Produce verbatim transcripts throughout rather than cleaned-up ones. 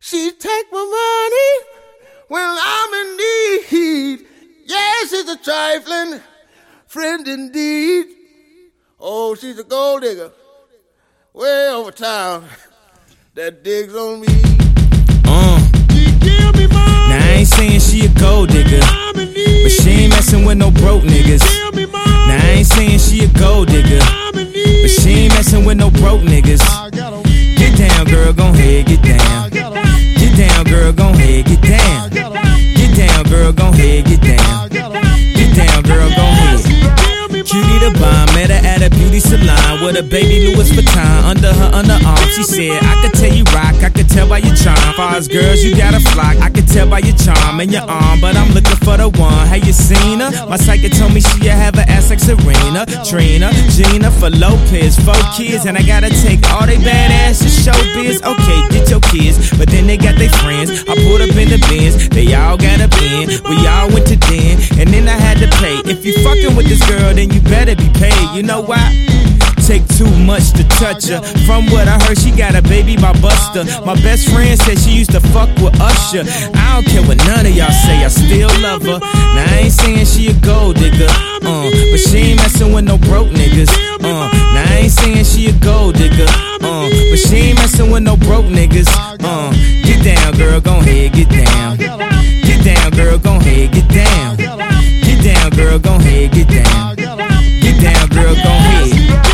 She take my money when I'm in need. Yes, she's a trifling friend indeed. Oh, she's a gold digger way over town that digs on me. Uh. Now I ain't saying she a gold digger, but she ain't messing with no broke niggas. Now I ain't saying she a gold digger, but she ain't messing with no broke niggas. Get down, girl, gon' head, get down. Get down, girl, gon' head, get down. Get down, girl, gon' head, get down. Get down, girl, gon' head. Cutie the bomb, met her at a beauty salon with a baby Louis Vuitton under her underarm. She said, I could tell you rock, I could tell by your charm. Far as girls, you got a flock, I could tell by your charm and your arm, but I'm looking for the one. Have you seen her? My psychic told me she'll have her ass like Serena, Trina, Gina, for Lopez, four kids, and I gotta take all they badass to showbiz. Okay, get your kids, but then they got their friends. I pulled up in the Benz, they all got a bin. We all went to den, and then I had to pay. If you fucking with this girl, then you better be paid. You know why? Take too much to touch her. From what I heard, she got a baby by Buster. My best friend said she used to fuck with Usher. I don't care what none of y'all say, I still love her. Now I ain't saying she a gold digger, uh, but she ain't messing with no broke niggas. Uh, now I ain't saying she a gold digger, uh, but she ain't messing with no broke niggas. Uh, get down, girl, gon' head, get down. Get down, girl, gon' head, get down. Get down, girl, gon' head, get down. Get down, girl, gon' head.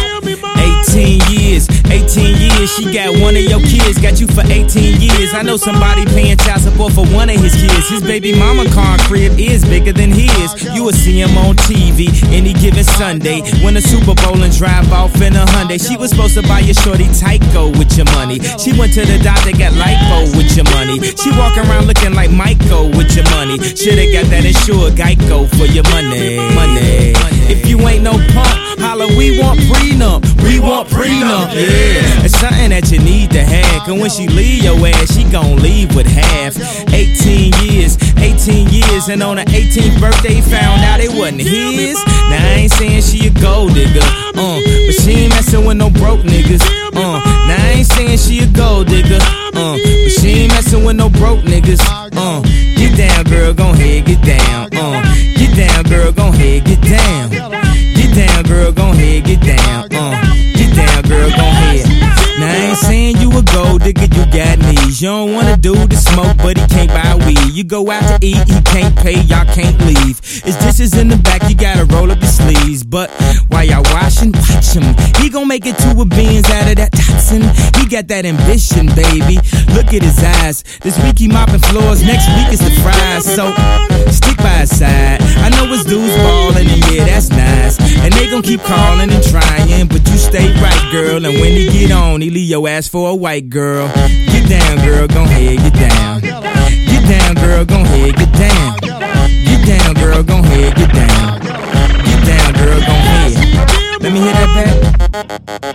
eighteen years, eighteen years, she got one of your kids, got you for eighteen years. I know somebody paying child support for one of his kids. His baby mama car crib is bigger than his. You will see him on T V any given Sunday, win a Super Bowl and drive off in a Hyundai. She was supposed to buy your shorty Tyco with your money. She went to the doctor, got lipo with your money. She walk around looking like Michael with your money. Shoulda got that insured Geico for your money. Money. If you ain't no punk, holla, we want prenup. We want prenup, yeah. It's something that you need to have, cause when she leave your ass, she gon' leave with half. eighteen years, eighteen years, and on her eighteenth birthday, found out it wasn't his. Now I ain't saying she a gold digger, uh, but she ain't messing with no broke niggas. Uh, now I ain't saying she a gold digger, uh, but she ain't messing with no broke niggas. Uh, get down, girl, gon' head, get down. Uh, get down, girl, gon' head, get down. Get down, girl, gon' head, get down. Uh, get down, girl, gon' head. Now I ain't saying you a gold digger, you got knees. You don't wanna do the smoke, but he can't buy weed. You go out to eat, he can't pay, y'all can't leave. His dishes in the back, you gotta roll up your sleeves. But while y'all washing, watch him. He gon' make it to a beans out of that toxin. He got that ambition, baby. Look at his eyes. This week he mopping floors, next week it's the fries. So stick by his side. I know his dudes ballin', and yeah, that's nice. And they gon' keep calling and trying, but you stay right, girl. And when he get on, he leave your ass for a white girl. Get down, girl, gon' head, get down. Get down, girl, gon' head, get down. Get down, girl, gon' head, get down. Get down, girl, gon' head. Let me hear that back.